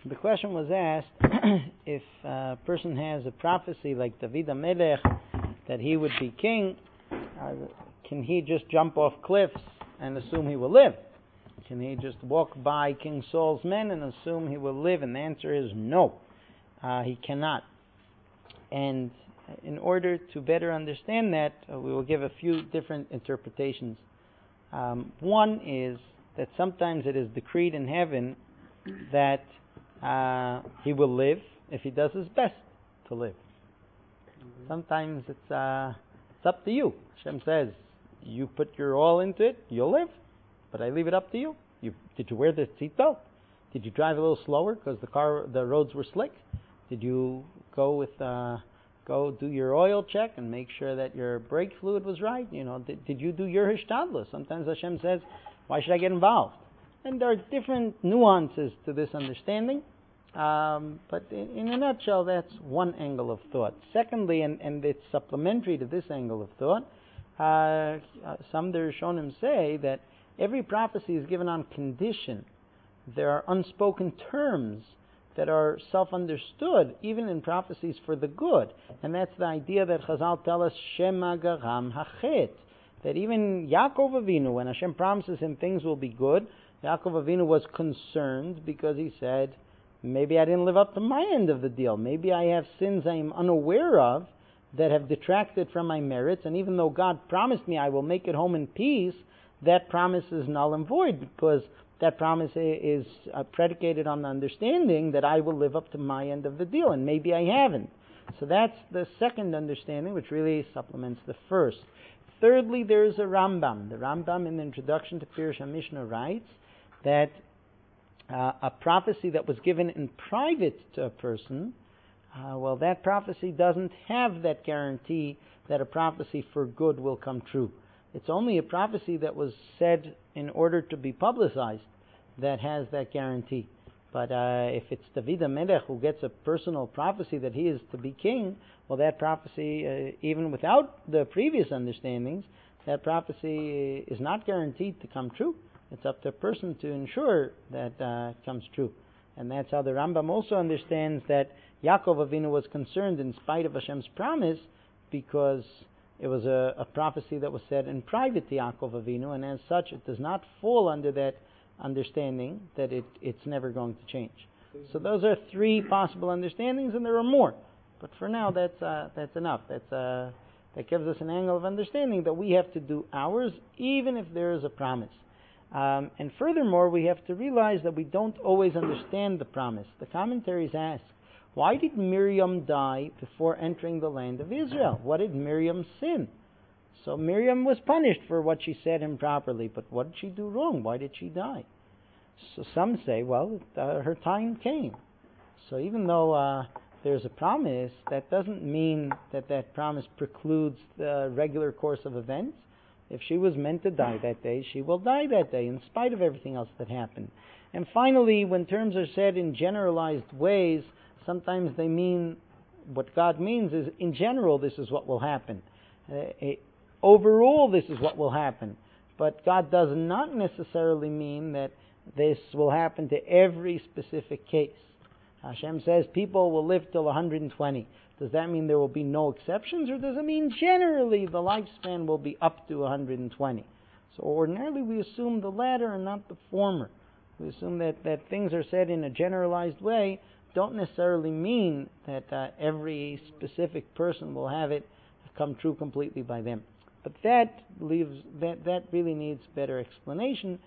The question was asked if a person has a prophecy like David HaMelech that he would be king, can he just jump off cliffs and assume he will live? Can he just walk by King Saul's men and assume he will live? And the answer is no, he cannot. And in order to better understand that, we will give a few different interpretations. One is that sometimes it is decreed in heaven that he will live if he does his best to live. Sometimes it's up to you. Hashem says, you put your all into it, you'll live, but I leave it up to you. Did you wear the seatbelt? Did you drive a little slower because the roads were slick? Did you go do your oil check and make sure that your brake fluid was right? Did you do your hishtadlus? Sometimes Hashem says, why should I get involved? And there are different nuances to this understanding, but in a nutshell, that's one angle of thought. Secondly, and it's supplementary to this angle of thought, some Rishonim say that every prophecy is given on condition. There are unspoken terms that are self-understood, even in prophecies for the good. And that's the idea that Chazal tell us, Shema Garam Hachet, that even Yaakov Avinu, when Hashem promises him things will be good, Yaakov Avinu was concerned because he said, maybe I didn't live up to my end of the deal. Maybe I have sins I am unaware of that have detracted from my merits, and even though God promised me I will make it home in peace, that promise is null and void because that promise is predicated on the understanding that I will live up to my end of the deal, and maybe I haven't. So that's the second understanding, which really supplements the first. Thirdly, there is a Rambam. The Rambam in the introduction to Pirush HaMishnah writes that a prophecy that was given in private to a person, that prophecy doesn't have that guarantee that a prophecy for good will come true. It's only a prophecy that was said in order to be publicized that has that guarantee. But if it's David HaMelech who gets a personal prophecy that he is to be king, well, that prophecy, even without the previous understandings, that prophecy is not guaranteed to come true. It's up to a person to ensure that it comes true. And that's how the Rambam also understands that Yaakov Avinu was concerned in spite of Hashem's promise because it was a prophecy that was said in private to Yaakov Avinu, and as such it does not fall under that understanding that it's never going to change. So those are three possible understandings, and there are more. But for now, that's enough. That gives us an angle of understanding that we have to do ours, even if there is a promise. And furthermore, we have to realize that we don't always understand the promise. The commentaries ask, why did Miriam die before entering the land of Israel? What did Miriam sin? So Miriam was punished for what she said improperly, but what did she do wrong? Why did she die? So some say, her time came. So even though there's a promise, that doesn't mean that promise precludes the regular course of events. If she was meant to die that day, she will die that day, in spite of everything else that happened. And finally, when terms are said in generalized ways, sometimes they mean, what God means is, in general, this is what will happen. Overall, this is what will happen. But God does not necessarily mean that this will happen to every specific case. Hashem says people will live till 120. Does that mean there will be no exceptions, or does it mean generally the lifespan will be up to 120? So ordinarily we assume the latter and not the former. We assume that things are said in a generalized way don't necessarily mean that every specific person will have it come true completely by them. But that really needs better explanation.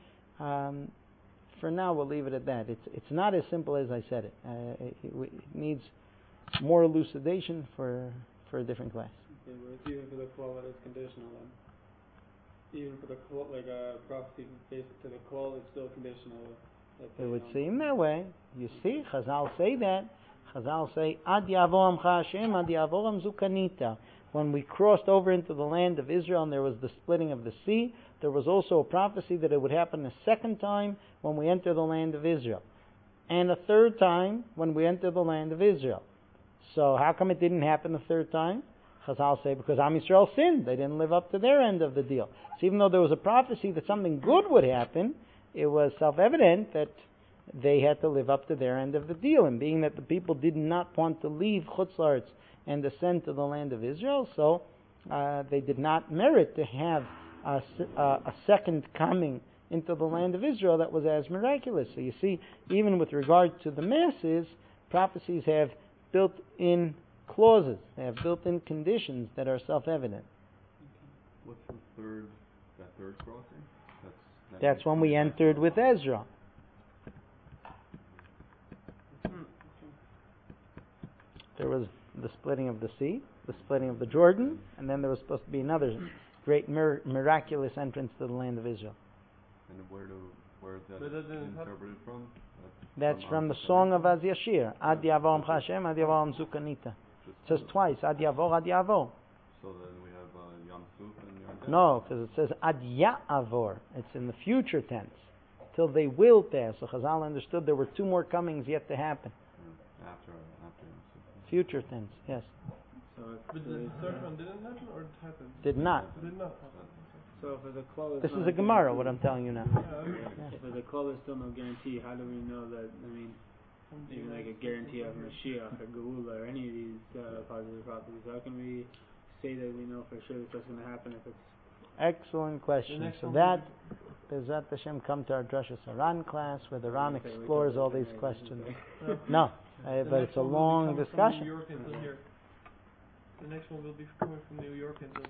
For now, we'll leave it at that. It's not as simple as I said it. It needs more elucidation for a different class. Okay, but even for the call that is conditional, then even for the call, like a prophecy based to the call, it's still conditional. It would seem that way. You see, Chazal say that. Chazal say, Ad yavor amcha Hashem, ad yavor zukanita. When we crossed over into the land of Israel and there was the splitting of the sea, there was also a prophecy that it would happen a second time when we enter the land of Israel, and a third time when we enter the land of Israel. So how come it didn't happen the third time? Chazal say because Am Yisrael sinned. They didn't live up to their end of the deal. So even though there was a prophecy that something good would happen, it was self-evident that they had to live up to their end of the deal. And being that the people did not want to leave Chutz La'aretz and ascend to the land of Israel, so they did not merit to have a second coming into the land of Israel that was as miraculous. So you see, even with regard to the masses, prophecies have built-in clauses, they have built-in conditions that are self-evident. What's the third crossing? That's when we entered with Ezra. There was the splitting of the sea, the splitting of the Jordan, and then there was supposed to be another great miraculous entrance to the land of Israel. And where is that interpreted from? That's from the song of Az Yashir. Ad Yavom Hashem, Ad Yavom Zukanita. It says twice, Ad Yavor, Ad Yavor. So then we have Yam Suf and Yam Tov? No, because it says Ad Ya'avor. It's in the future tense. Till they will pass. So Chazal understood there were two more comings yet to happen. After Yam Suf. Future tense, yes. So But the third one didn't happen or it happened? Did not. Did not. if it's a clause, This is a Gemara, what I'm telling you now. If it's a clause, there's still no guarantee. How do we know that? I mean, even like a guarantee of Mashiach or Geula or any of these positive prophecies. How can we say that we know for sure that that's going to happen if it's? Excellent question. So that, Bezrat Hashem, come to our Drasha Saran class where the Ran explores all these questions. No, but it's a long discussion. The next one will be coming from New York until